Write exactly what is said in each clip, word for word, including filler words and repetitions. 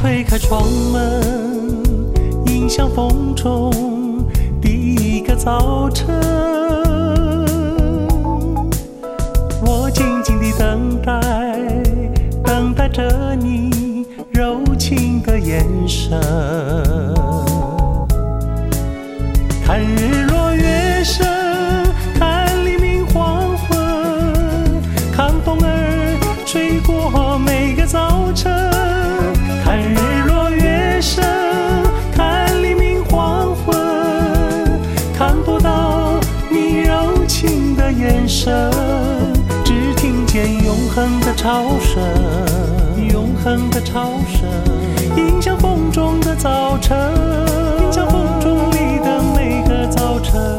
推开窗门，迎向风中第一个早晨。我静静地等待，等待着你柔情的眼神。看日落月升，看黎明黄昏，看风儿吹过每个早晨。看日落月升，看黎明黄昏，看不到你柔情的眼神，只听见永恒的潮声，永恒的潮声，迎向风中的早晨，迎向风中里的每个早晨。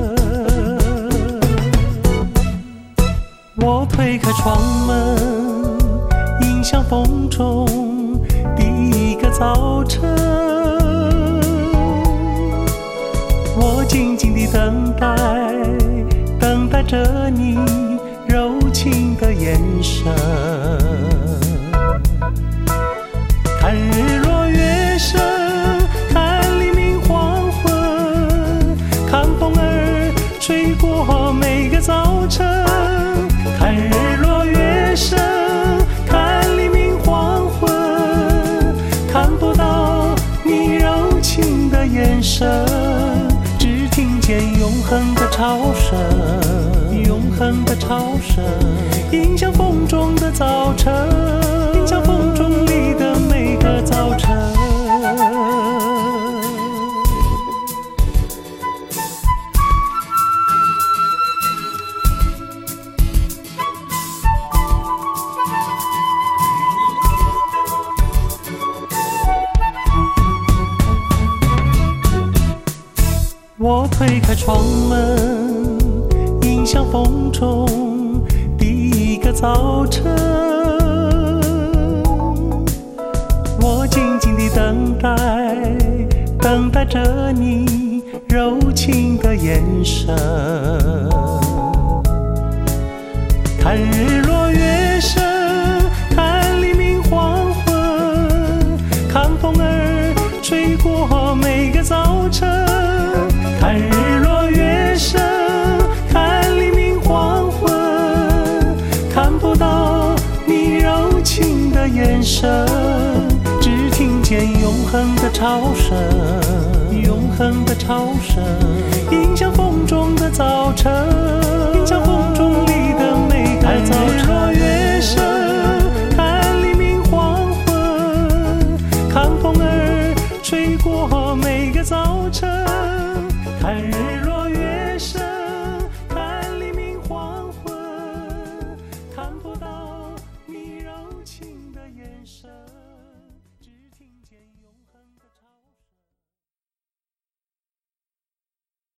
我推开窗门，迎向风中第一个早晨。我静静地等待，等待着你柔情的眼神。看日落月升，看黎明黄昏，看风儿吹过每个早晨。看日落月升，看黎明黄昏，看不到你柔情的眼神，只听见永恒的潮声，永恒的潮声，迎向风中的早晨，迎向风中里的每个早晨。我推开窗门，迎向风中第一个早晨。我静静地等待，等待着你柔情的眼神。看日落月升，看黎明黄昏，看风儿吹过每个早晨。看日落月升，看黎明黄昏，看不到你柔情的眼神，只听见永恒的潮声，永恒的潮声，迎向风中的早晨，迎向风中里的每个早晨。看日落月升，看黎明黄昏，看风儿吹过每个早晨。看日落